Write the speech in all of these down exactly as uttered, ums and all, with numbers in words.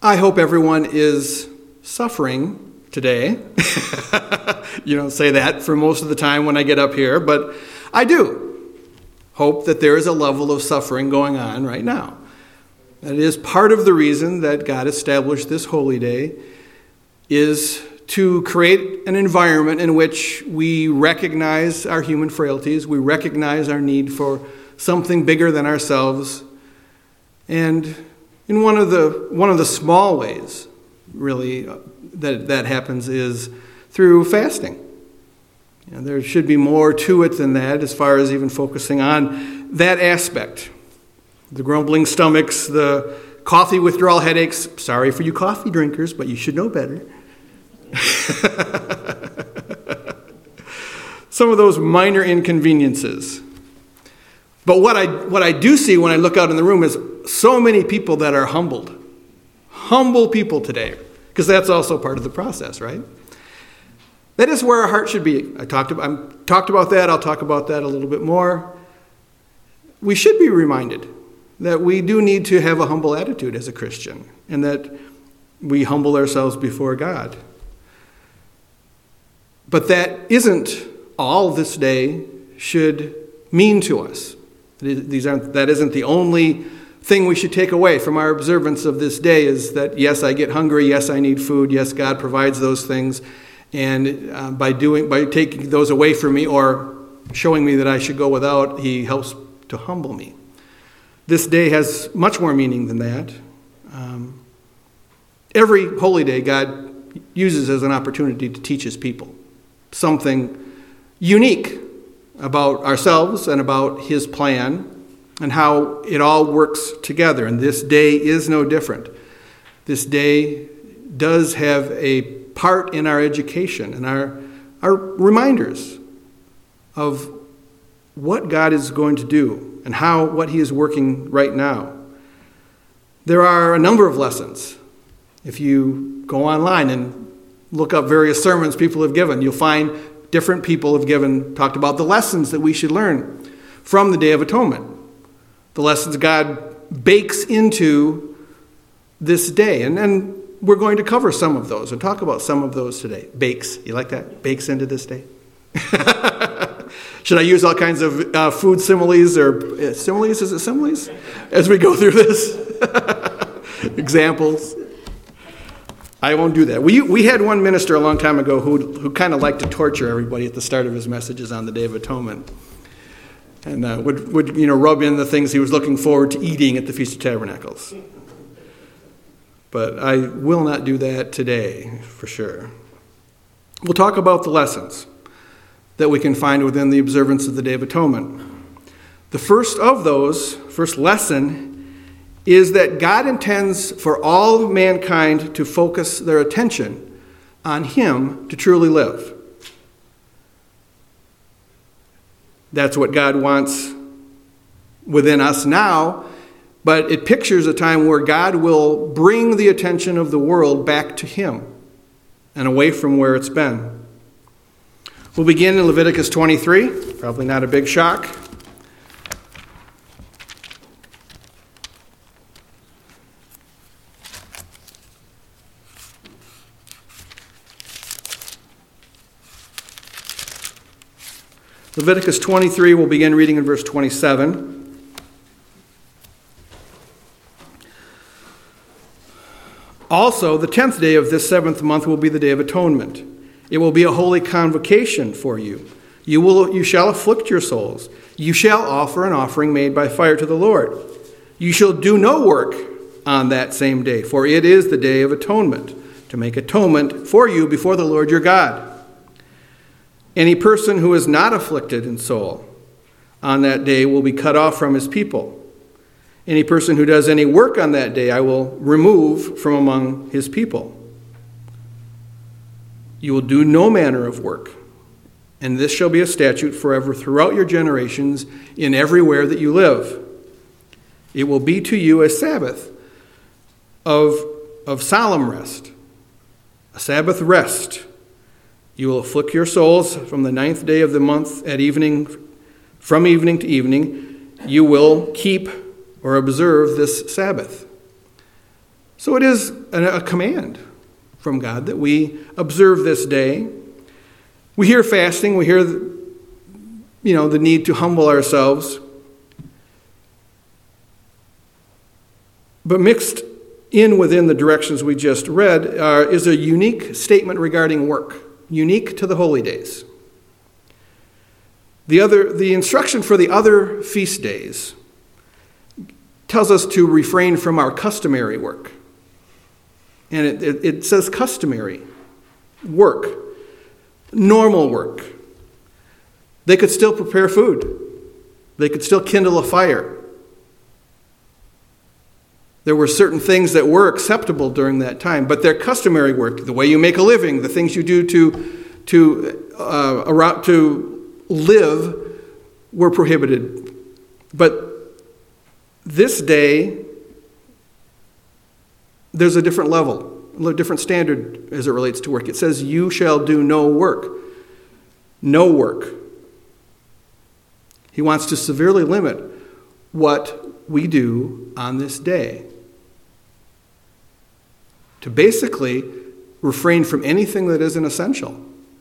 I hope everyone is suffering today. You don't say that for most of the time when I get up here, but I do hope that there is a level of suffering going on right now. That is part of the reason that God established this holy day, is to create an environment in which we recognize our human frailties, we recognize our need for something bigger than ourselves. And in one of the one of the small ways, really, uh, that that happens is through fasting. You know, there should be more to it than that, as far as even focusing on that aspect. The grumbling stomachs, the coffee withdrawal headaches. Sorry for you coffee drinkers, but you should know better. Some of those minor inconveniences. But what I what I do see when I look out in the room is so many people that are humbled. Humble people today. Because that's also part of the process, right? That is where our heart should be. I talked about, I talked about that. I'll talk about that a little bit more. We should be reminded that we do need to have a humble attitude as a Christian, and that we humble ourselves before God. But that isn't all this day should mean to us. These aren't, that isn't the only thing we should take away from our observance of this day, is that, yes, I get hungry, yes, I need food, yes, God provides those things, and uh, by doing by taking those away from me or showing me that I should go without, he helps to humble me. This day has much more meaning than that. Um, every holy day God uses as an opportunity to teach his people something unique about ourselves and about his plan and how it all works together. And this day is no different. This day does have a part in our education and our, our reminders of what God is going to do and how what he is working right now. There are a number of lessons. If you go online and look up various sermons people have given, you'll find different people have given, talked about the lessons that we should learn from the Day of Atonement. The lessons God bakes into this day. And then we're going to cover some of those and talk about some of those today. Bakes. You like that? Bakes into this day? Should I use all kinds of uh, food similes or uh, similes? Is it similes? As we go through this? Examples. I won't do that. We we had one minister a long time ago who who kind of liked to torture everybody at the start of his messages on the Day of Atonement, and uh, would would you know rub in the things he was looking forward to eating at the Feast of Tabernacles. But I will not do that today, for sure. We'll talk about the lessons that we can find within the observance of the Day of Atonement. The first of those, first lesson, is that God intends for all mankind to focus their attention on him to truly live. That's what God wants within us now, but it pictures a time where God will bring the attention of the world back to him and away from where it's been. We'll begin in Leviticus twenty-three, probably not a big shock. Leviticus twenty-three, we'll begin reading in verse twenty-seven. Also, the tenth day of this seventh month will be the Day of Atonement. It will be a holy convocation for you. You will, you shall afflict your souls. You shall offer an offering made by fire to the Lord. You shall do no work on that same day, for it is the Day of Atonement, to make atonement for you before the Lord your God. Any person who is not afflicted in soul on that day will be cut off from his people. Any person who does any work on that day I will remove from among his people. You will do no manner of work, and this shall be a statute forever throughout your generations in everywhere that you live. It will be to you a Sabbath of, of solemn rest, a Sabbath rest. You will afflict your souls from the ninth day of the month at evening, from evening to evening. You will keep or observe this Sabbath. So it is a command from God that we observe this day. We hear fasting, we hear, you know, the need to humble ourselves. But mixed in within the directions we just read uh, is a unique statement regarding work, unique to the holy days. The other, the instruction for the other feast days tells us to refrain from our customary work. And it, it, it says customary work, normal work. They could still prepare food. They could still kindle a fire. There were certain things that were acceptable during that time, but their customary work, the way you make a living, the things you do to to uh, around, to live, were prohibited. But this day, there's a different level, a different standard as it relates to work. It says, "You shall do no work." No work. He wants to severely limit what we do on this day. To basically refrain from anything that isn't essential.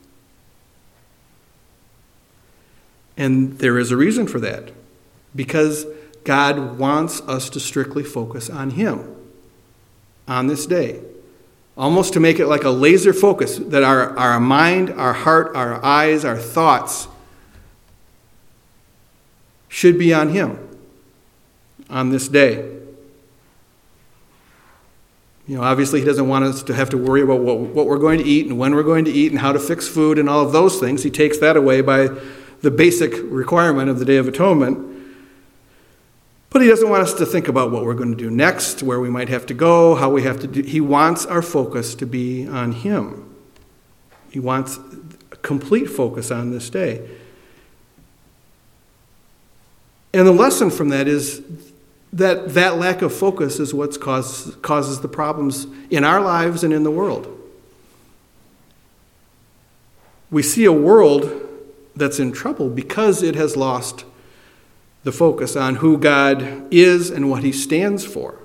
And there is a reason for that. Because God wants us to strictly focus on Him on this day. Almost to make it like a laser focus, that our, our mind, our heart, our eyes, our thoughts should be on Him on this day. You know, obviously He doesn't want us to have to worry about what, what we're going to eat and when we're going to eat and how to fix food and all of those things. He takes that away by the basic requirement of the Day of Atonement. But He doesn't want us to think about what we're going to do next, where we might have to go, how we have to do. He wants our focus to be on Him. He wants a complete focus on this day. And the lesson from that is that that lack of focus is what causes, causes the problems in our lives and in the world. We see a world that's in trouble because it has lost the focus on who God is and what He stands for.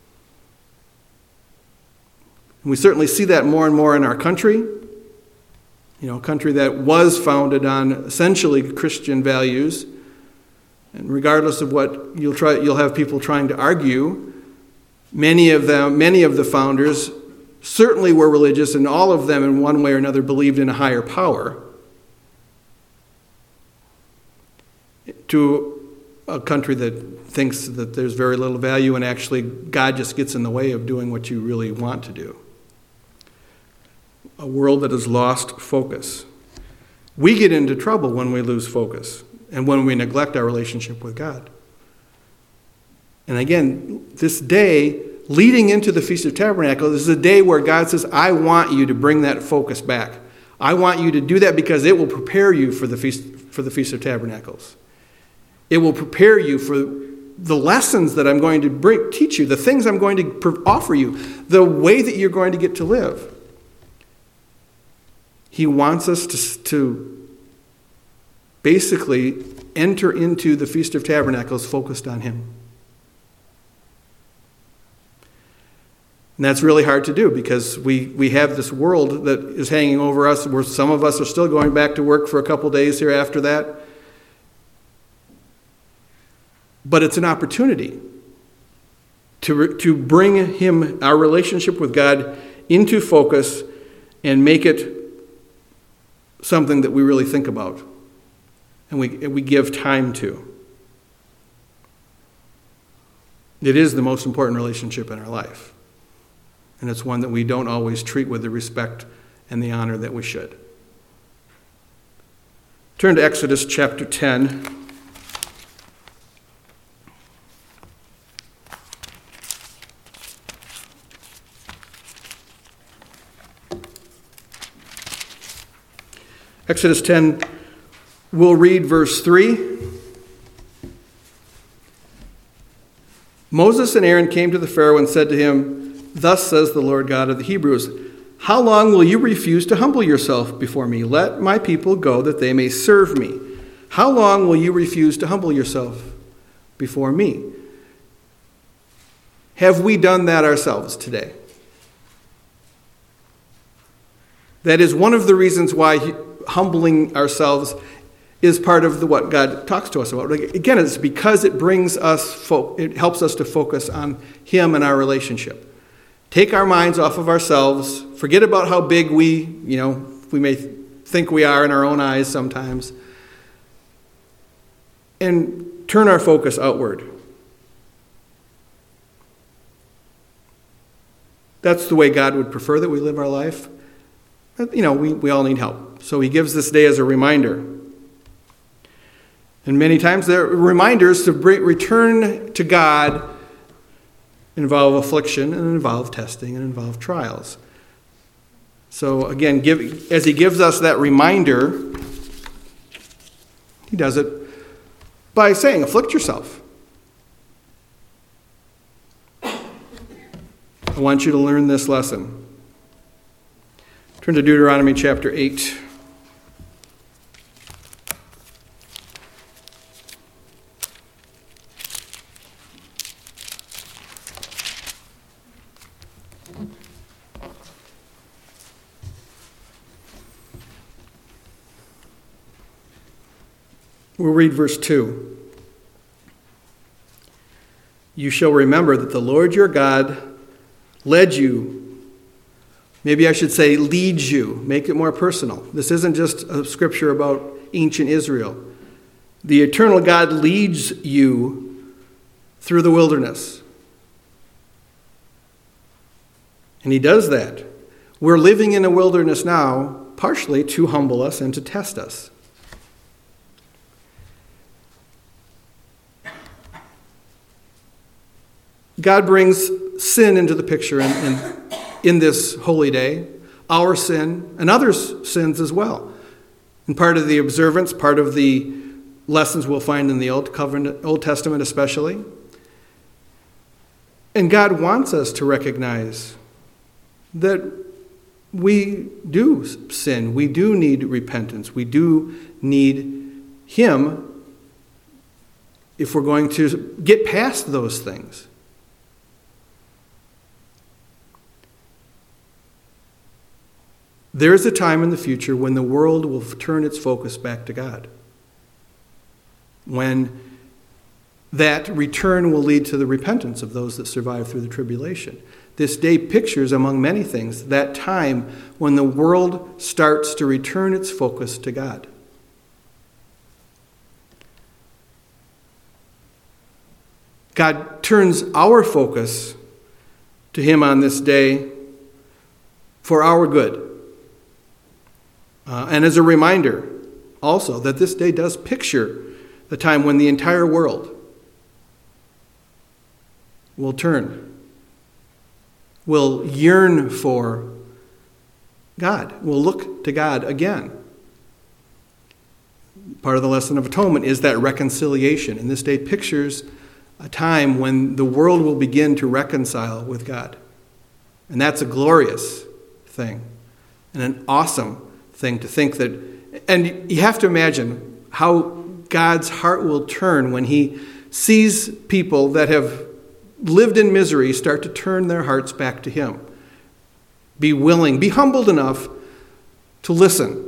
And we certainly see that more and more in our country. You know, a country that was founded on essentially Christian values. And regardless of what you'll try, you'll have people trying to argue. Many of them, many of the founders certainly were religious, and all of them in one way or another believed in a higher power. To a country that thinks that there's very little value and actually God just gets in the way of doing what you really want to do. A world that has lost focus. We get into trouble when we lose focus and when we neglect our relationship with God. And again, this day, leading into the Feast of Tabernacles, is a day where God says, I want you to bring that focus back. I want you to do that because it will prepare you for the Feast, for the Feast of Tabernacles. It will prepare you for the lessons that I'm going to bring, teach you, the things I'm going to offer you, the way that you're going to get to live. He wants us to, to basically enter into the Feast of Tabernacles focused on Him. And that's really hard to do because we, we have this world that is hanging over us where some of us are still going back to work for a couple days here after that. But it's an opportunity to, to bring Him, our relationship with God, into focus and make it something that we really think about and we, and we give time to. It is the most important relationship in our life. And it's one that we don't always treat with the respect and the honor that we should. Turn to Exodus chapter ten. Exodus ten, we'll read verse three. Moses and Aaron came to the Pharaoh and said to him, Thus says the Lord God of the Hebrews, How long will you refuse to humble yourself before me? Let my people go that they may serve me. How long will you refuse to humble yourself before me? Have we done that ourselves today? That is one of the reasons why humbling ourselves is part of the, what God talks to us about. Again, it's because it brings us, fo- it helps us to focus on Him and our relationship. Take our minds off of ourselves. Forget about how big we, you know, we may think we are in our own eyes sometimes. And turn our focus outward. That's the way God would prefer that we live our life. But, you know, we, we all need help. So He gives this day as a reminder. And many times the reminders to bring, return to God involve affliction and involve testing and involve trials. So again, give, as He gives us that reminder, He does it by saying, afflict yourself. I want you to learn this lesson. Turn to Deuteronomy chapter eight. We'll read verse two. You shall remember that the Lord your God led you. Maybe I should say leads you. Make it more personal. This isn't just a scripture about ancient Israel. The eternal God leads you through the wilderness. And He does that. We're living in a wilderness now, partially to humble us and to test us. God brings sin into the picture in, in, in this holy day, our sin and others' sins as well. And part of the observance, part of the lessons we'll find in the Old Covenant, Old Testament especially. And God wants us to recognize that we do sin. We do need repentance. We do need Him if we're going to get past those things. There is a time in the future when the world will turn its focus back to God. When that return will lead to the repentance of those that survive through the tribulation. This day pictures, among many things, that time when the world starts to return its focus to God. God turns our focus to Him on this day for our good. Uh, and as a reminder, also, that this day does picture the time when the entire world will turn, will yearn for God, will look to God again. Part of the lesson of atonement is that reconciliation. And this day pictures a time when the world will begin to reconcile with God. And that's a glorious thing and an awesome thing to think that, and you have to imagine how God's heart will turn when He sees people that have lived in misery start to turn their hearts back to Him. Be willing, be humbled enough to listen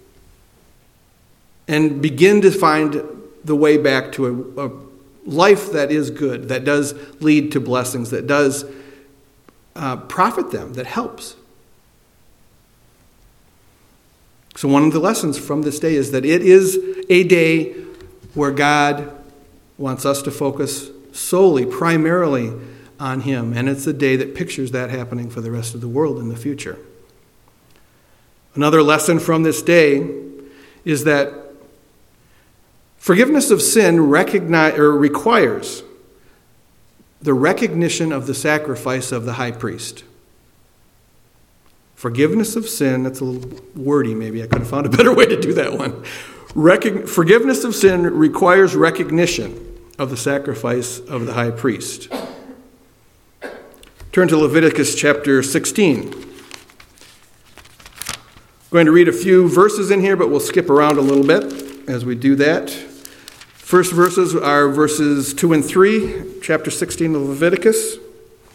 and begin to find the way back to a, a life that is good, that does lead to blessings, that does uh, profit them, that helps. So one of the lessons from this day is that it is a day where God wants us to focus solely, primarily on Him. And it's a day that pictures that happening for the rest of the world in the future. Another lesson from this day is that forgiveness of sin recognize, or requires the recognition of the sacrifice of the high priest. Forgiveness of sin, that's a little wordy maybe. I could have found a better way to do that one. Recog- forgiveness of sin requires recognition of the sacrifice of the high priest. Turn to Leviticus chapter sixteen. I'm going to read a few verses in here, but we'll skip around a little bit as we do that. First verses are verses two and three, chapter sixteen of Leviticus.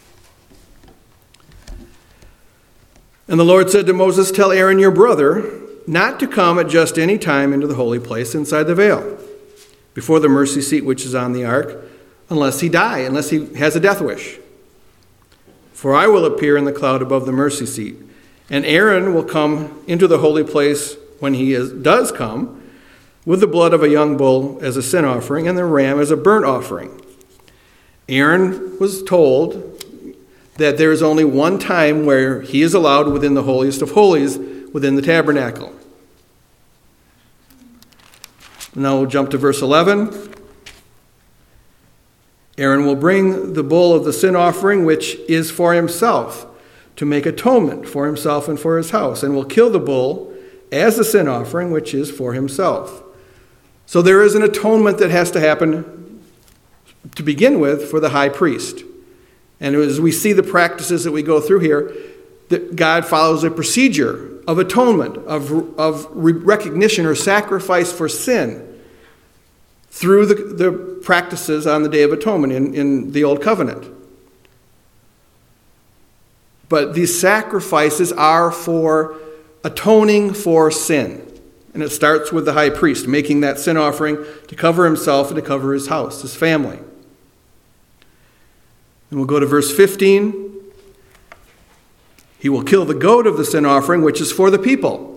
And the Lord said to Moses, "Tell Aaron your brother not to come at just any time into the holy place inside the veil, before the mercy seat which is on the ark, unless he die, unless he has a death wish. For I will appear in the cloud above the mercy seat, and Aaron will come into the holy place when he is, does come, with the blood of a young bull as a sin offering and the ram as a burnt offering." Aaron was told that there is only one time where he is allowed within the holiest of holies, within the tabernacle. Now we'll jump to verse eleven. Aaron will bring the bull of the sin offering, which is for himself, to make atonement for himself and for his house, and will kill the bull as a sin offering, which is for himself. So there is an atonement that has to happen to begin with for the high priest. And as we see the practices that we go through here, that God follows a procedure of atonement, of, of recognition or sacrifice for sin through the, the practices on the Day of Atonement in, in the Old Covenant. But these sacrifices are for atoning for sin. And it starts with the high priest making that sin offering to cover himself and to cover his house, his family. And we'll go to verse fifteen. He will kill the goat of the sin offering, which is for the people.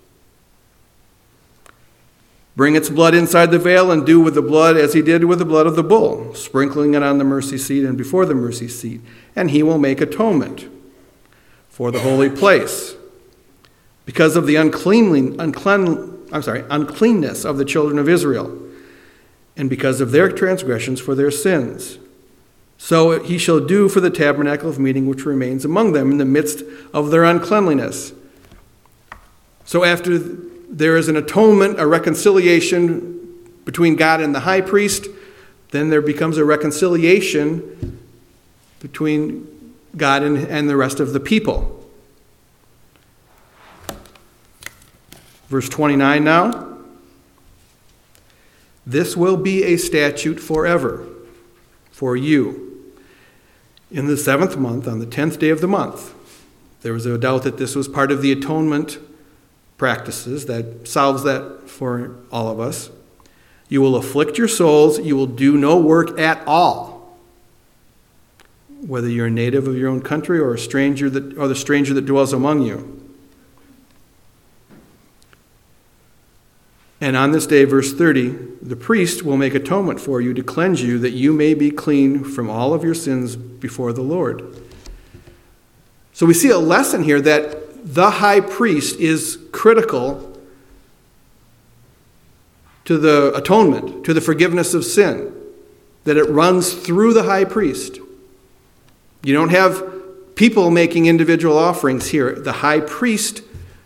Bring its blood inside the veil and do with the blood as he did with the blood of the bull, sprinkling it on the mercy seat and before the mercy seat. And he will make atonement for the holy place because of the uncleanly, unclean, I'm sorry, uncleanness of the children of Israel, and because of their transgressions for their sins. So he shall do for the tabernacle of meeting which remains among them in the midst of their uncleanliness. So after there is an atonement, a reconciliation between God and the high priest, then there becomes a reconciliation between God and, and the rest of the people. Verse twenty-nine now. This will be a statute forever for you. In the seventh month, on the tenth day of the month, there was a doubt that this was part of the atonement practices that solves that for all of us. You will afflict your souls. You will do no work at all, whether you're a native of your own country or a stranger that, or the stranger that dwells among you. And on this day, verse thirty, the priest will make atonement for you to cleanse you, that you may be clean from all of your sins before the Lord. So we see a lesson here that the high priest is critical to the atonement, to the forgiveness of sin, that it runs through the high priest. You don't have people making individual offerings here. The high priest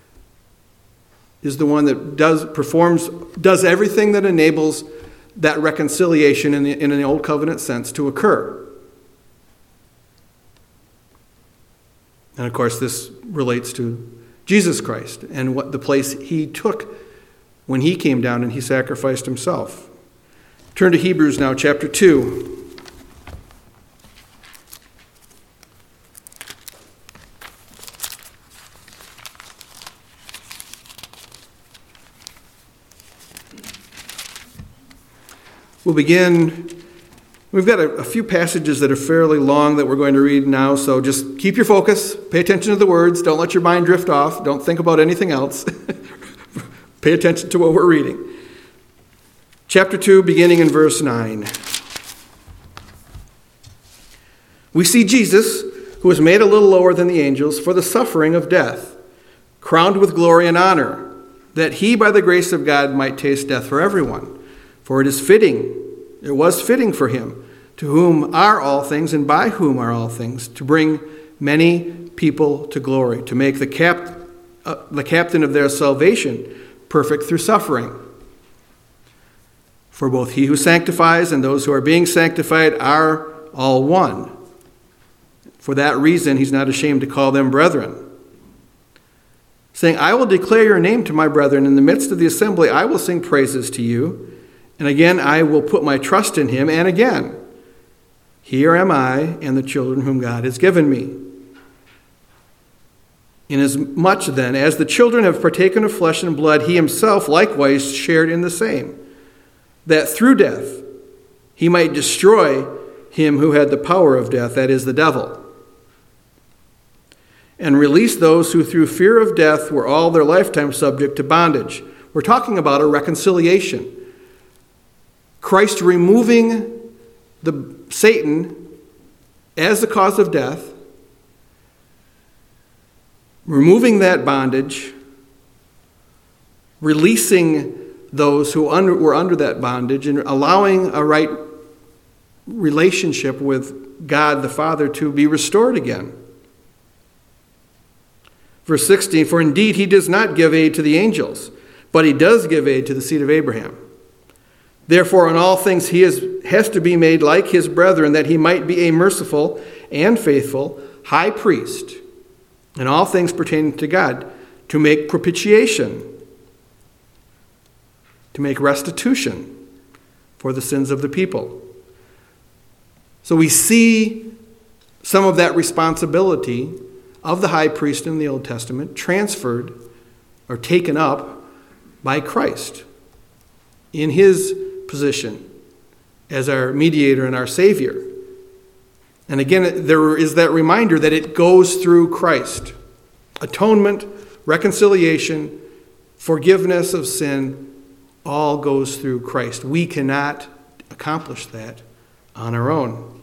is the one that does performs does everything that enables that reconciliation in, the, in an old covenant sense to occur. And of course, this relates to Jesus Christ and what the place he took when he came down and he sacrificed himself. Turn to Hebrews now, chapter two. We'll begin, we've got a, a few passages that are fairly long that we're going to read now, so just keep your focus, pay attention to the words, don't let your mind drift off, don't think about anything else. Pay attention to what we're reading. Chapter two, beginning in verse nine. We see Jesus, who was made a little lower than the angels for the suffering of death, crowned with glory and honor, that he by the grace of God might taste death for everyone. For it is fitting, it was fitting for him, to whom are all things and by whom are all things, to bring many people to glory, to make the cap, uh, the captain of their salvation perfect through suffering. For both he who sanctifies and those who are being sanctified are all one. For that reason, he's not ashamed to call them brethren, saying, I will declare your name to my brethren. In the midst of the assembly, I will sing praises to you. And again, I will put my trust in him. And again, here am I and the children whom God has given me. Inasmuch then as the children have partaken of flesh and blood, he himself likewise shared in the same, that through death he might destroy him who had the power of death, that is, the devil, and release those who through fear of death were all their lifetime subject to bondage. We're talking about a reconciliation. Christ removing the Satan as the cause of death, removing that bondage, releasing those who under, were under that bondage, and allowing a right relationship with God the Father to be restored again. Verse sixteen, for indeed he does not give aid to the angels, but he does give aid to the seed of Abraham. Therefore, in all things he is, has to be made like his brethren, that he might be a merciful and faithful high priest in all things pertaining to God, to make propitiation, to make restitution for the sins of the people. So we see some of that responsibility of the high priest in the Old Testament transferred or taken up by Christ in his position as our mediator and our Savior. And again, there is that reminder that it goes through Christ. Atonement, reconciliation, forgiveness of sin, all goes through Christ. We cannot accomplish that on our own.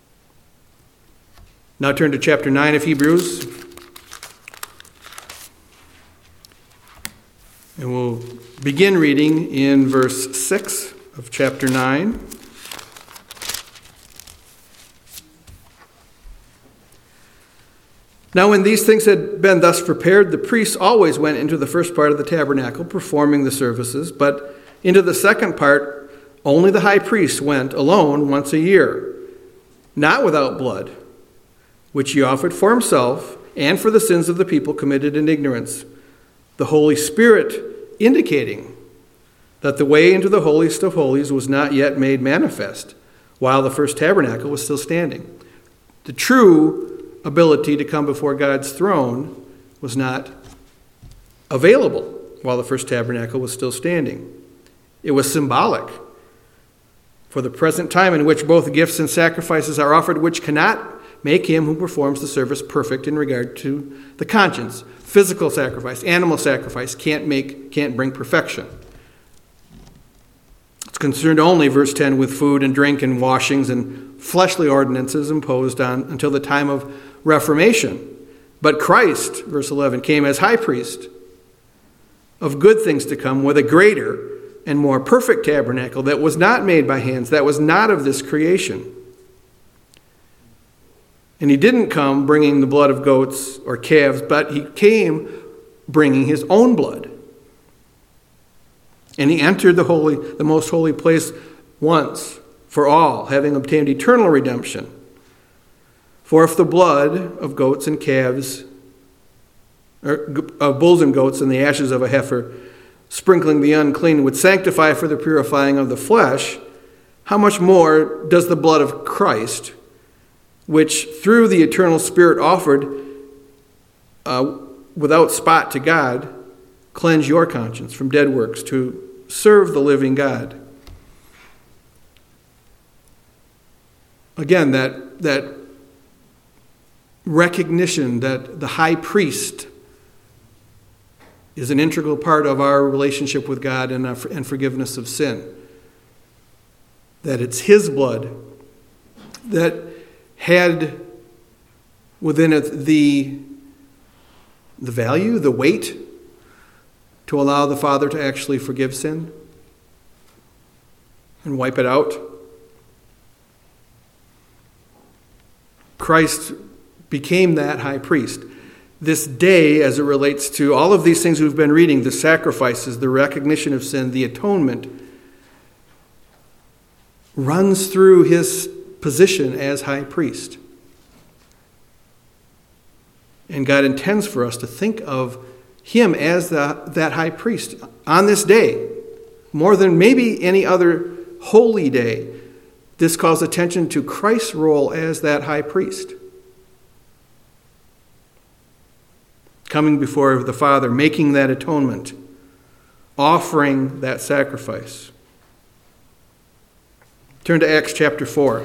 Now turn to chapter nine of Hebrews. And we'll begin reading in verse six of chapter nine. Now when these things had been thus prepared, the priests always went into the first part of the tabernacle, performing the services, but into the second part only the high priest went alone once a year, not without blood, which he offered for himself and for the sins of the people committed in ignorance, the Holy Spirit indicating that the way into the holiest of holies was not yet made manifest, while the first tabernacle was still standing. The true ability to come before God's throne was not available while the first tabernacle was still standing. It was symbolic for the present time in which both gifts and sacrifices are offered, which cannot make him who performs the service perfect in regard to the conscience. Physical sacrifice, animal sacrifice can't make, can't bring perfection. It's concerned only, verse ten, with food and drink and washings and fleshly ordinances imposed on until the time of Reformation. But Christ, verse eleven, came as high priest of good things to come with a greater and more perfect tabernacle that was not made by hands, that was not of this creation. And he didn't come bringing the blood of goats or calves, but he came bringing his own blood. And he entered the holy, the most holy place once for all, having obtained eternal redemption. For if the blood of goats and calves, or of bulls and goats and the ashes of a heifer, sprinkling the unclean, would sanctify for the purifying of the flesh, how much more does the blood of Christ, which through the eternal Spirit offered uh, without spot to God, cleanse your conscience from dead works to serve the living God? Again, that, that recognition that the high priest is an integral part of our relationship with God and, our, and forgiveness of sin. That it's his blood that had within it the, the value, the weight to allow the Father to actually forgive sin and wipe it out. Christ became that high priest. This day, as it relates to all of these things we've been reading, the sacrifices, the recognition of sin, the atonement, runs through his position as high priest. And God intends for us to think of him as the, that high priest on this day, more than maybe any other holy day. This calls attention to Christ's role as that high priest. coming before the Father, making that atonement, offering that sacrifice. Turn to Acts chapter four.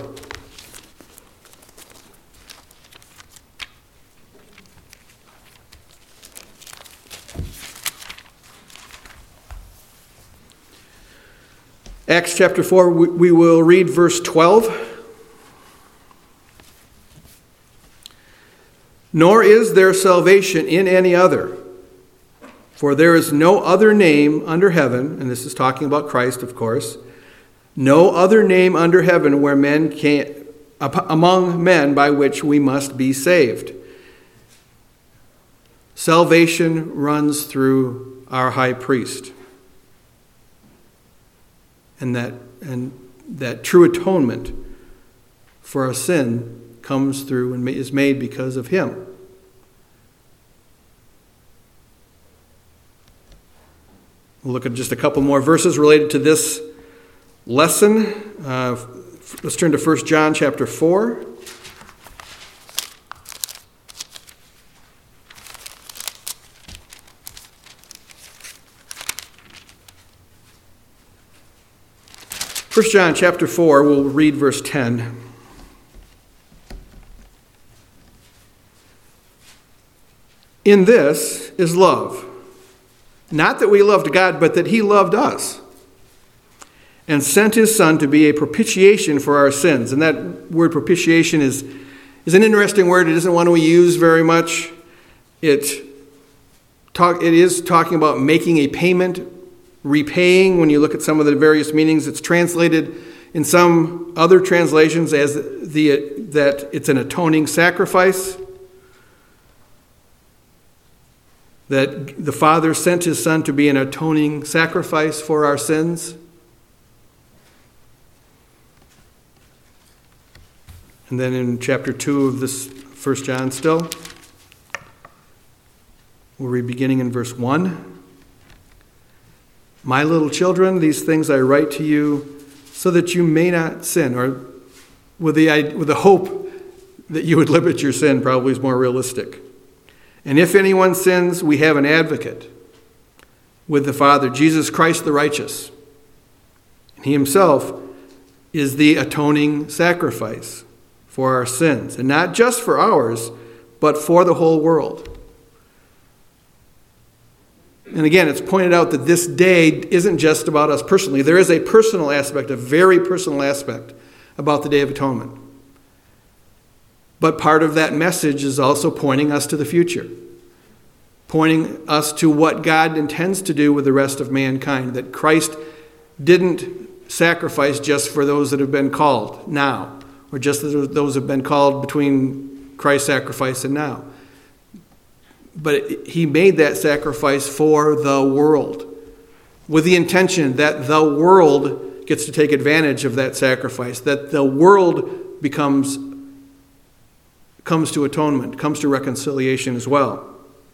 Acts chapter four, we will read verse twelve. Nor is there salvation in any other, for there is no other name under heaven, and this is talking about Christ, of course, no other name under heaven where men can, among men by which we must be saved. Salvation runs through our high priest. And that, and that true atonement for our sin comes through and is made because of him. We'll look at just a couple more verses related to this lesson. Uh, let's turn to First John chapter four. First John chapter four, we'll read verse ten. In this is love, not that we loved God, but that he loved us and sent his Son to be a propitiation for our sins. And that word propitiation is, is an interesting word. It isn't one we use very much. It, talk, it is talking about making a payment, repaying. When you look at some of the various meanings, it's translated in some other translations as the that it's an atoning sacrifice. That the Father sent his Son to be an atoning sacrifice for our sins. And then in chapter two of this First John still, we'll read beginning in verse one. My little children, these things I write to you so that you may not sin, or with the, with the hope that you would limit your sin, probably is more realistic. And if anyone sins, we have an advocate with the Father, Jesus Christ the righteous. And he himself is the atoning sacrifice for our sins, and not just for ours, but for the whole world. And again, it's pointed out that this day isn't just about us personally. There is a personal aspect, a very personal aspect about the Day of Atonement. But part of that message is also pointing us to the future, pointing us to what God intends to do with the rest of mankind, that Christ didn't sacrifice just for those that have been called now, or just those who have been called between Christ's sacrifice and now. But he made that sacrifice for the world, with the intention that the world gets to take advantage of that sacrifice, that the world becomes comes to atonement, comes to reconciliation as well.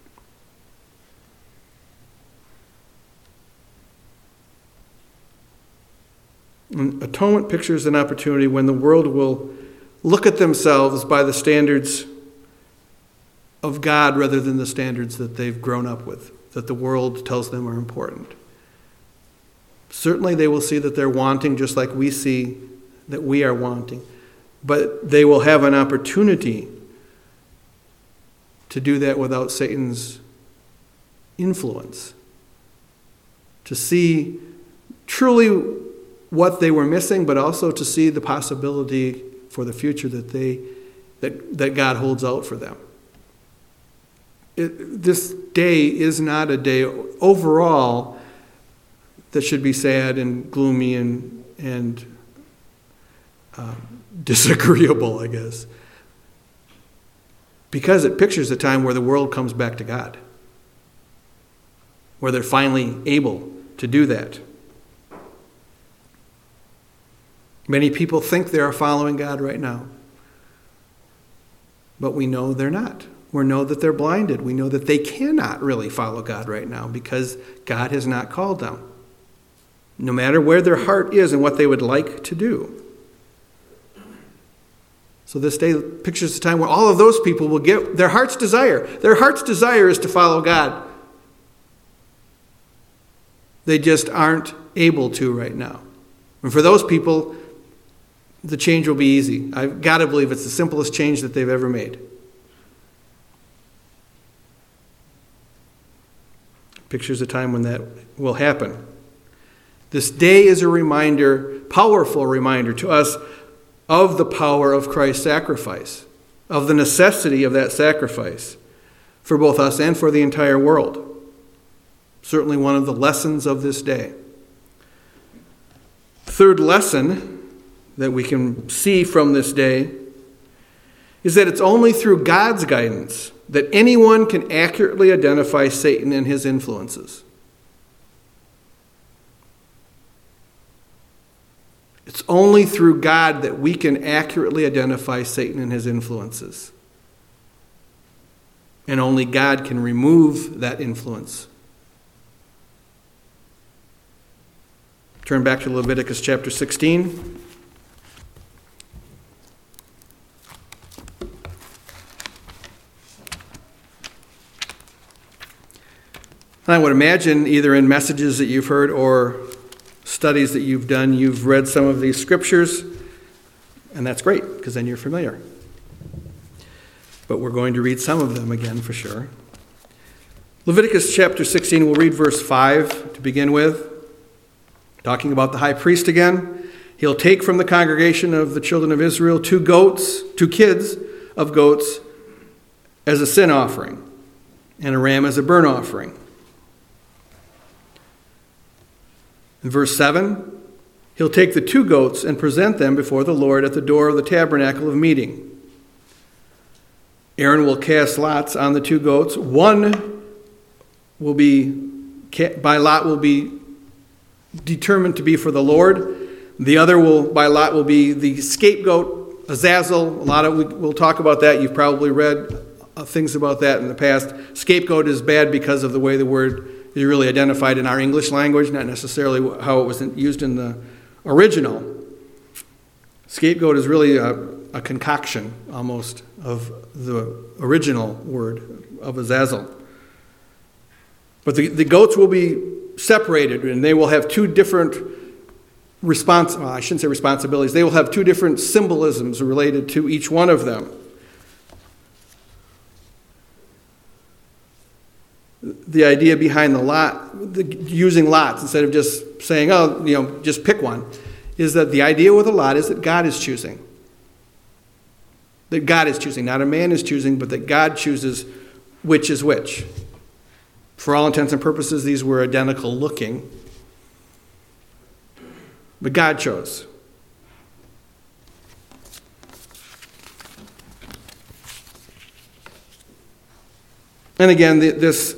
And atonement pictures an opportunity when the world will look at themselves by the standards of God rather than the standards that they've grown up with, that the world tells them are important. Certainly they will see that they're wanting just like we see that we are wanting, but they will have an opportunity to do that without Satan's influence, to see truly what they were missing, but also to see the possibility for the future that they that, that God holds out for them. It, this day is not a day overall that should be sad and gloomy and and uh, disagreeable, I guess, because it pictures a time where the world comes back to God, where they're finally able to do that. Many people think they are following God right now, but we know they're not. We know that they're blinded. We know that they cannot really follow God right now because God has not called them, no matter where their heart is and what they would like to do. So this day pictures the time where all of those people will get their heart's desire. Their heart's desire is to follow God. They just aren't able to right now. And for those people, the change will be easy. I've got to believe it's the simplest change that they've ever made. Pictures a time when that will happen. This day is a reminder, powerful reminder to us of the power of Christ's sacrifice, of the necessity of that sacrifice for both us and for the entire world. Certainly one of the lessons of this day. Third lesson that we can see from this day is that it's only through God's guidance that anyone can accurately identify Satan and his influences. It's only through God that we can accurately identify Satan and his influences. And only God can remove that influence. Turn back to Leviticus chapter sixteen. And I would imagine either in messages that you've heard or studies that you've done, you've read some of these scriptures, and that's great, because then you're familiar. But we're going to read some of them again for sure. Leviticus chapter sixteen, we'll read verse five to begin with. Talking about the high priest again. He'll take from the congregation of the children of Israel two goats, two kids of goats as a sin offering, and a ram as a burnt offering. In verse seven, he'll take the two goats and present them before the Lord at the door of the tabernacle of meeting. Aaron will cast lots on the two goats. One will be, by lot, will be determined to be for the Lord. The other will, by lot, will be the scapegoat, Azazel. A lot of, we'll talk about that. You've probably read things about that in the past. Scapegoat is bad because of the way the word is really identified in our English language, not necessarily how it was used in the original. Scapegoat is really a, a concoction, almost, of the original word of Azazel. But the, the goats will be separated, and they will have two different respons- well, I shouldn't say responsibilities. They will have two different symbolisms related to each one of them. The idea behind the lot, the, using lots instead of just saying, oh, you know, just pick one, is that the idea with a lot is that God is choosing. That God is choosing, not a man is choosing, but that God chooses which is which. For all intents and purposes, these were identical looking. But God chose. And again, the, this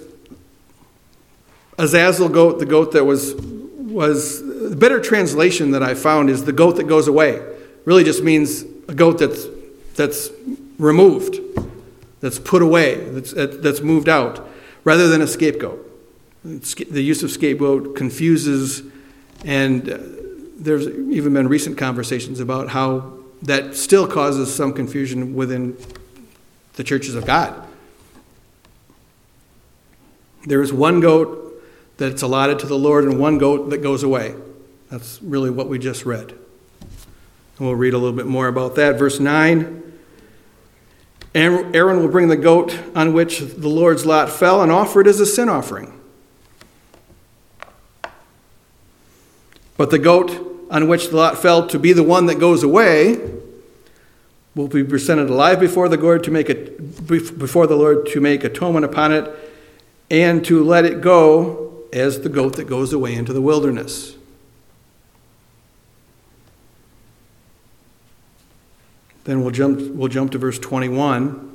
Azazel goat, the goat that was, was, the better translation that I found is the goat that goes away. Really just means a goat that's, that's removed, that's put away, that's, that's moved out, rather than a scapegoat. The use of scapegoat confuses, and there's even been recent conversations about how that still causes some confusion within the churches of God. There is one goat that's allotted to the Lord and one goat that goes away. That's really what we just read. And we'll read a little bit more about that. Verse nine. Aaron will bring the goat on which the Lord's lot fell and offer it as a sin offering. But the goat on which the lot fell to be the one that goes away will be presented alive before the Lord to make it before the Lord to make atonement upon it, and to let it go as the goat that goes away into the wilderness. Then we'll jump we'll jump to verse twenty-one.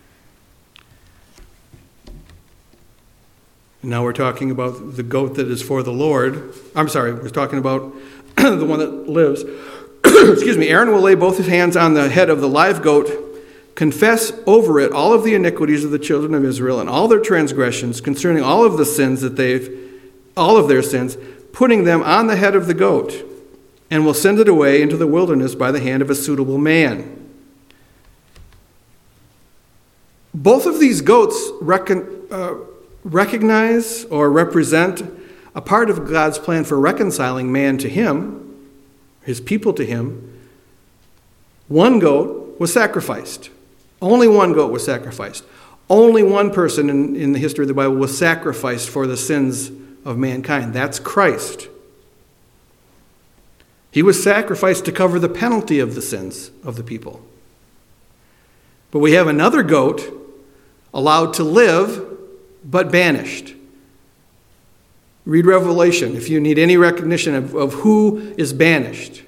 And now we're talking about the goat that is for the Lord. I'm sorry, we're talking about the one that lives. Excuse me. Aaron will lay both his hands on the head of the live goat, confess over it all of the iniquities of the children of Israel and all their transgressions concerning all of the sins that they've, all of their sins, putting them on the head of the goat, and will send it away into the wilderness by the hand of a suitable man. Both of these goats recon, uh, recognize or represent a part of God's plan for reconciling man to him, his people to him. One goat was sacrificed. Only one goat was sacrificed. Only one person in, in the history of the Bible was sacrificed for the sins of mankind. That's Christ. He was sacrificed to cover the penalty of the sins of the people. But we have another goat allowed to live, but banished. Read Revelation if you need any recognition of, of who is banished.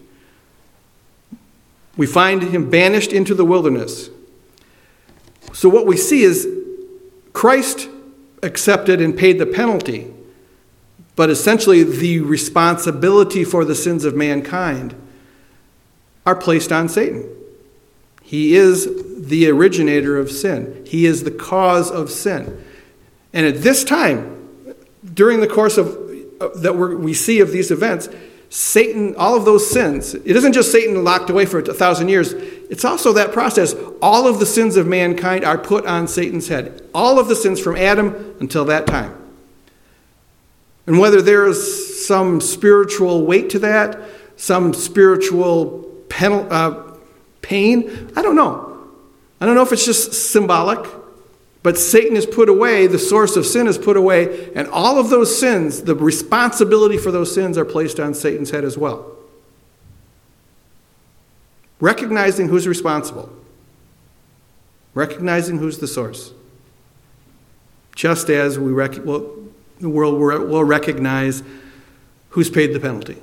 We find him banished into the wilderness. So what we see is Christ accepted and paid the penalty, but essentially the responsibility for the sins of mankind are placed on Satan. He is the originator of sin. He is the cause of sin. And at this time, during the course of uh, that we're, we see of these events, Satan, all of those sins, it isn't just Satan locked away for a thousand years. It's also that process. All of the sins of mankind are put on Satan's head. All of the sins from Adam until that time. And whether there is some spiritual weight to that, some spiritual penal, uh, pain, I don't know. I don't know if it's just symbolic, but Satan is put away, the source of sin is put away, and all of those sins, the responsibility for those sins are placed on Satan's head as well. Recognizing who's responsible. Recognizing who's the source. Just as we rec- well, the world will recognize who's paid the penalty.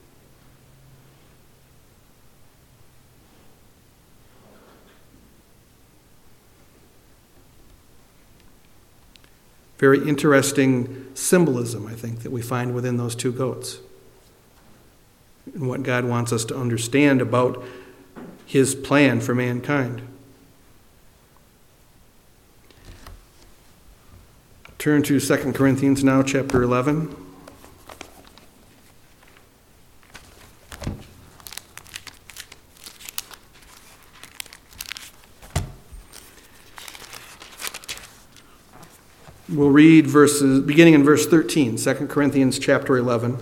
Very interesting symbolism, I think, that we find within those two goats. And what God wants us to understand about his plan for mankind. Turn to Second Corinthians now, chapter eleven. We'll read verses beginning in verse thirteen, Second Corinthians chapter eleven.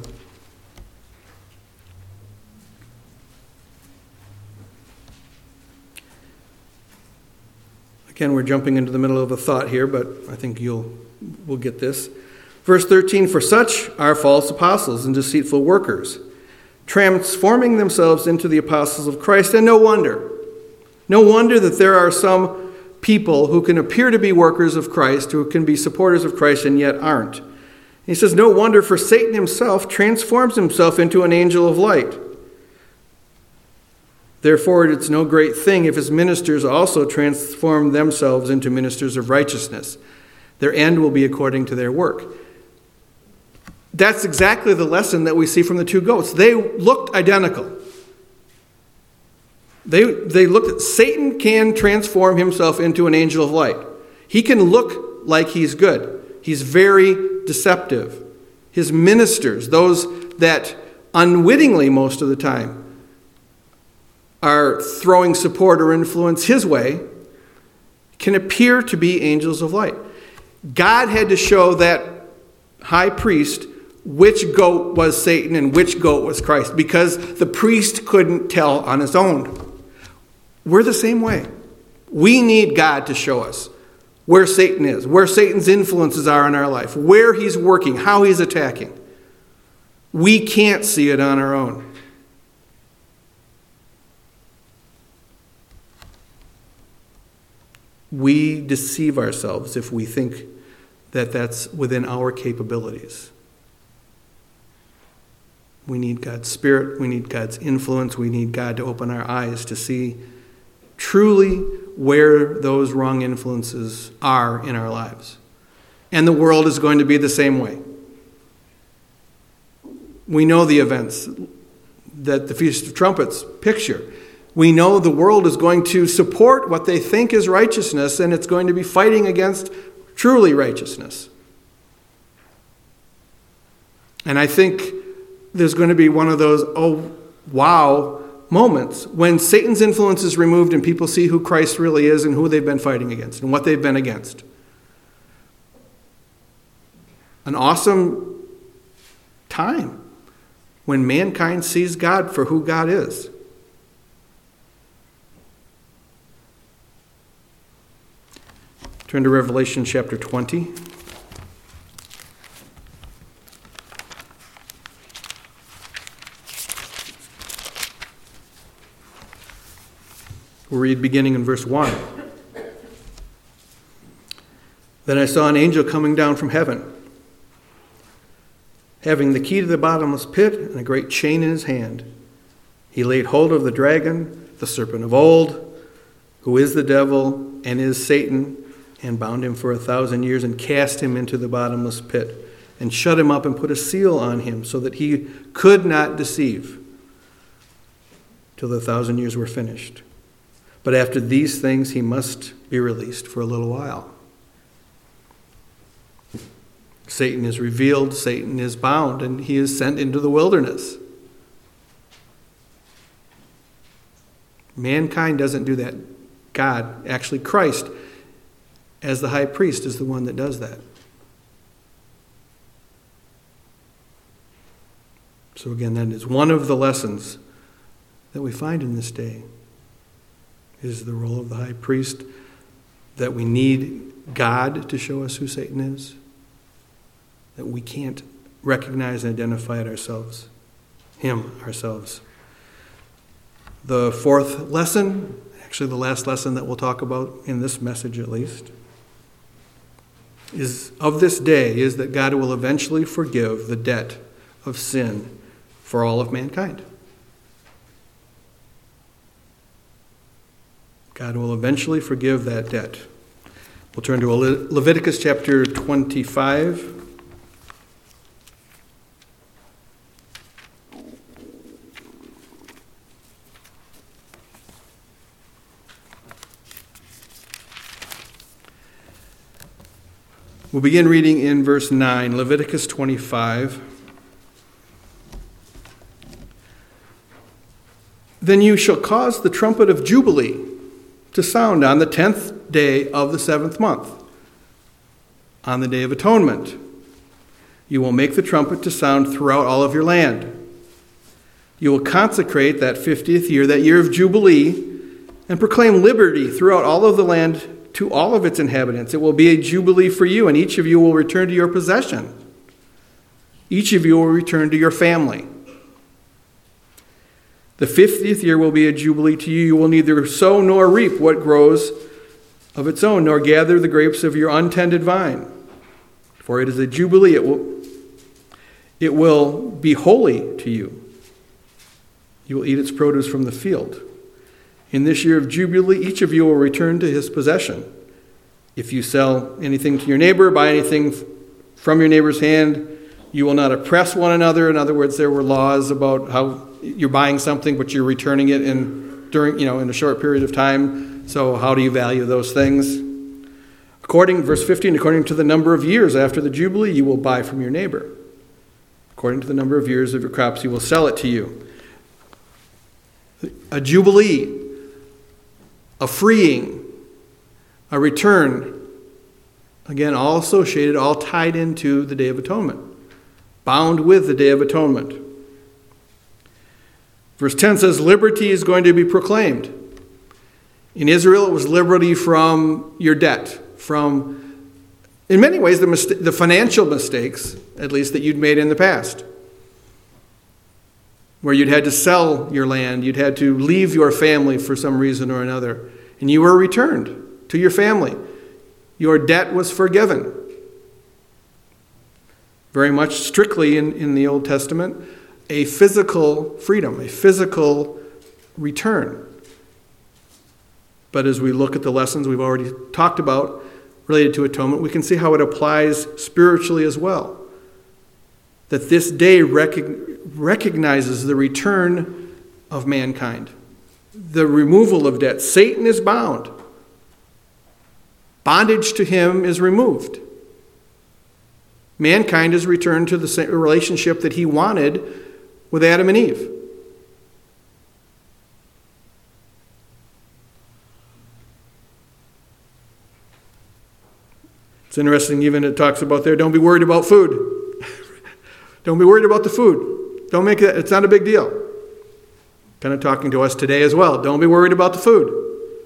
Again, we're jumping into the middle of a thought here, but I think you'll we'll get this. Verse thirteen, for such are false apostles and deceitful workers, transforming themselves into the apostles of Christ, and no wonder. No wonder that there are some people who can appear to be workers of Christ, who can be supporters of Christ, and yet aren't. He says, no wonder, for Satan himself transforms himself into an angel of light. Therefore, it's no great thing if his ministers also transform themselves into ministers of righteousness. Their end will be according to their work. That's exactly the lesson that we see from the two goats. They looked identical. They, they looked at Satan can transform himself into an angel of light. He can look like he's good. He's very deceptive. His ministers, those that unwittingly most of the time are throwing support or influence his way, can appear to be angels of light. God had to show that high priest which goat was Satan and which goat was Christ, because the priest couldn't tell on his own. We're the same way. We need God to show us where Satan is, where Satan's influences are in our life, where he's working, how he's attacking. We can't see it on our own. We deceive ourselves if we think that that's within our capabilities. We need God's Spirit. We need God's influence. We need God to open our eyes to see truly where those wrong influences are in our lives. And the world is going to be the same way. We know the events that the Feast of Trumpets picture. We know the world is going to support what they think is righteousness, and it's going to be fighting against truly righteousness. And I think there's going to be one of those, oh, wow moments when Satan's influence is removed and people see who Christ really is and who they've been fighting against and what they've been against. An awesome time when mankind sees God for who God is. Turn to Revelation chapter twenty. We'll read beginning in verse one. Then I saw an angel coming down from heaven, having the key to the bottomless pit and a great chain in his hand. He laid hold of the dragon, the serpent of old, who is the devil and is Satan, and bound him for a thousand years and cast him into the bottomless pit and shut him up and put a seal on him so that he could not deceive till the thousand years were finished. But after these things he must be released for a little while. Satan is revealed, Satan is bound, and he is sent into the wilderness. Mankind doesn't do that. God, actually Christ, as the high priest, is the one that does that. So again, that is one of the lessons that we find in this day, is the role of the high priest, that we need God to show us who Satan is, that we can't recognize and identify it ourselves, him ourselves. The fourth lesson, actually the last lesson that we'll talk about in this message at least, is of this day is that God will eventually forgive the debt of sin for all of mankind. God will eventually forgive that debt. We'll turn to Le- Leviticus chapter twenty-five. We'll begin reading in verse nine, Leviticus twenty-five. Then you shall cause the trumpet of Jubilee to sound on the tenth day of the seventh month, on the Day of Atonement. You will make the trumpet to sound throughout all of your land. You will consecrate that fiftieth year, that year of Jubilee, and proclaim liberty throughout all of the land to all of its inhabitants. It will be a jubilee for you, and each of you will return to your possession. Each of you will return to your family. The fiftieth year will be a jubilee to you. You will neither sow nor reap what grows of its own, nor gather the grapes of your untended vine. For it is a jubilee. It will, it will be holy to you. You will eat its produce from the field. In this year of Jubilee, each of you will return to his possession. If you sell anything to your neighbor, buy anything from your neighbor's hand, you will not oppress one another. In other words, there were laws about how you're buying something, but you're returning it in during, you know, in a short period of time. So how do you value those things? According, verse fifteen, according to the number of years after the Jubilee, you will buy from your neighbor. According to the number of years of your crops, he will sell it to you. A Jubilee, a freeing, a return, again, all associated, all tied into the Day of Atonement, bound with the Day of Atonement. Verse ten says, liberty is going to be proclaimed. In Israel, it was liberty from your debt, from, in many ways, the, mista- the financial mistakes, at least, that you'd made in the past, where you'd had to sell your land, you'd had to leave your family for some reason or another, and you were returned to your family. Your debt was forgiven. Very much strictly in, in the Old Testament, a physical freedom, a physical return. But as we look at the lessons we've already talked about related to atonement, we can see how it applies spiritually as well. That this day rec- recognizes the return of mankind, the removal of debt. Satan is bound. Bondage to him is removed. Mankind is returned to the relationship that he wanted with Adam and Eve. It's interesting, even it talks about there, don't be worried about food. Don't be worried about the food. Don't make it, it's not a big deal. Kind of talking to us today as well. Don't be worried about the food.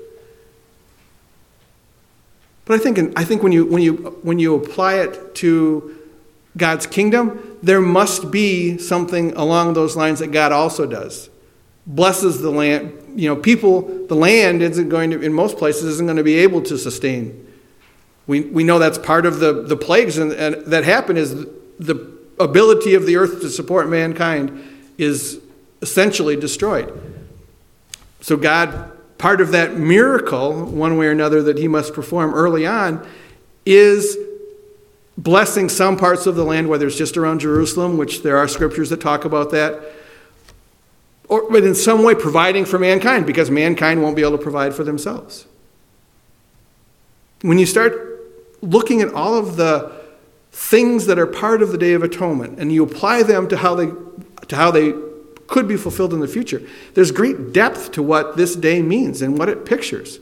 But I think I think when you when you when you apply it to God's kingdom, there must be something along those lines that God also does. Blesses the land. You know, people, the land isn't going to, in most places, isn't going to be able to sustain. We we know that's part of the, the plagues and, and that happen is the ability of the earth to support mankind is essentially destroyed. So God, part of that miracle, one way or another, that he must perform early on is blessing some parts of the land, whether it's just around Jerusalem, which there are scriptures that talk about that, or but in some way providing for mankind, because mankind won't be able to provide for themselves. When you start looking at all of the things that are part of the Day of Atonement, and you apply them to how they to how they could be fulfilled in the future, there's great depth to what this day means and what it pictures.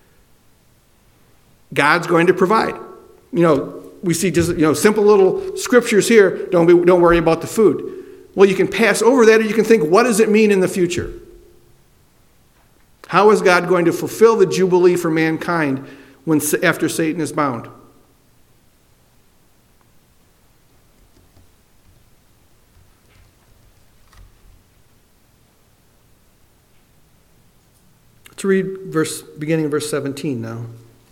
God's going to provide. You know, we see just, you know, simple little scriptures here. Don't be, don't worry about the food. Well, you can pass over that, or you can think, what does it mean in the future? How is God going to fulfill the Jubilee for mankind when after Satan is bound? Let's read verse, beginning of verse seventeen now.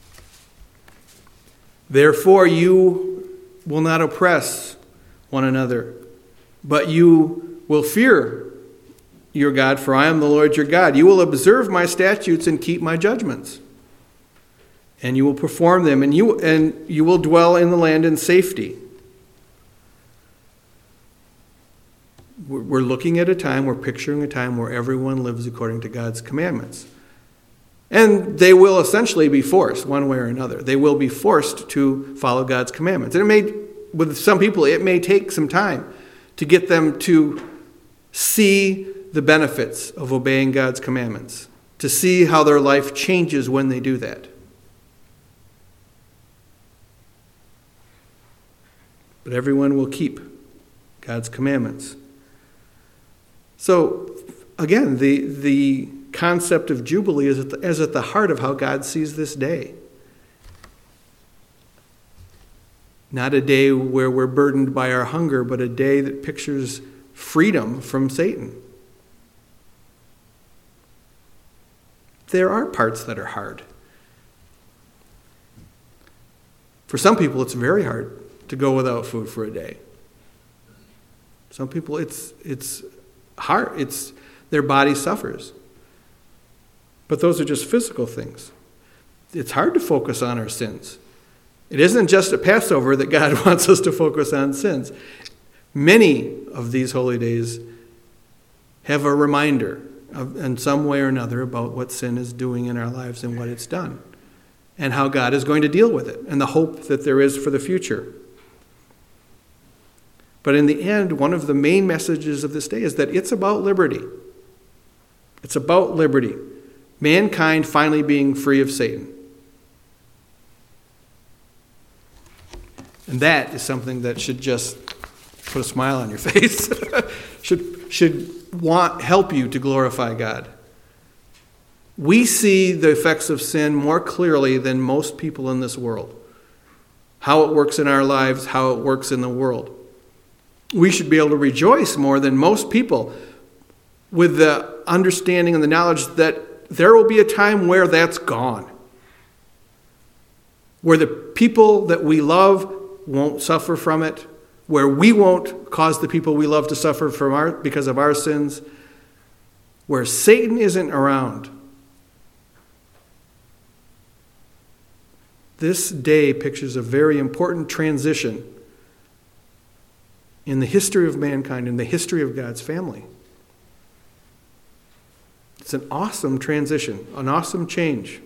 Therefore you will not oppress one another, but you will fear your God, for I am the Lord your God. You will observe my statutes and keep my judgments, and you will perform them, and you and you will dwell in the land in safety. We're looking at a time, we're picturing a time where everyone lives according to God's commandments. And they will essentially be forced, one way or another. They will be forced to follow God's commandments. And it may, with some people, it may take some time to get them to see the benefits of obeying God's commandments, to see how their life changes when they do that. But everyone will keep God's commandments. So, again, the the concept of Jubilee is at, the, is at the heart of how God sees this day. Not a day where we're burdened by our hunger, but a day that pictures freedom from Satan. There are parts that are hard. For some people, it's very hard to go without food for a day. Some people, it's it's hard. It's their body suffers. But those are just physical things. It's hard to focus on our sins. It isn't just at Passover that God wants us to focus on sins. Many of these holy days have a reminder of, in some way or another about what sin is doing in our lives and what it's done, and how God is going to deal with it, and the hope that there is for the future. But in the end, one of the main messages of this day is that it's about liberty. It's about liberty. Mankind finally being free of Satan. And that is something that should just put a smile on your face. should should want help you to glorify God. We see the effects of sin more clearly than most people in this world. How it works in our lives, how it works in the world. We should be able to rejoice more than most people with the understanding and the knowledge that there will be a time where that's gone. Where the people that we love won't suffer from it. Where we won't cause the people we love to suffer from our, because of our sins. Where Satan isn't around. This day pictures a very important transition in the history of mankind, in the history of God's family. It's an awesome transition, an awesome change.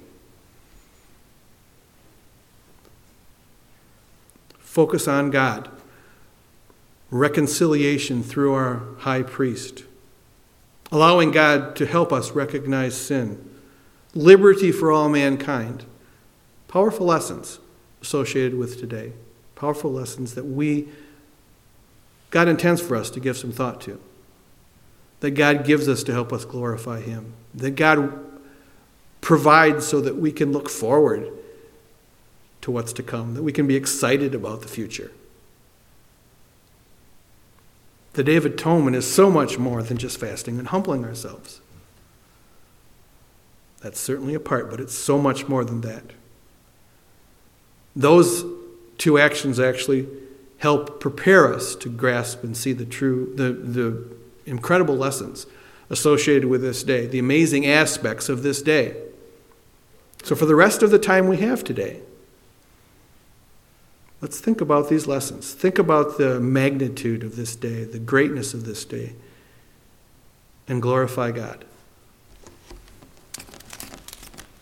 Focus on God. Reconciliation through our high priest. Allowing God to help us recognize sin. Liberty for all mankind. Powerful lessons. associated with today. Powerful lessons that we, God intends for us to give some thought to. That God gives us to help us glorify Him. That God provides so that we can look forward to what's to come. That we can be excited about the future. The Day of Atonement is so much more than just fasting and humbling ourselves. That's certainly a part, but it's so much more than that. Those two actions actually help prepare us to grasp and see the true, the, the incredible lessons associated with this day, the amazing aspects of this day. So for the rest of the time we have today, let's think about these lessons. Think about the magnitude of this day, the greatness of this day, and glorify God.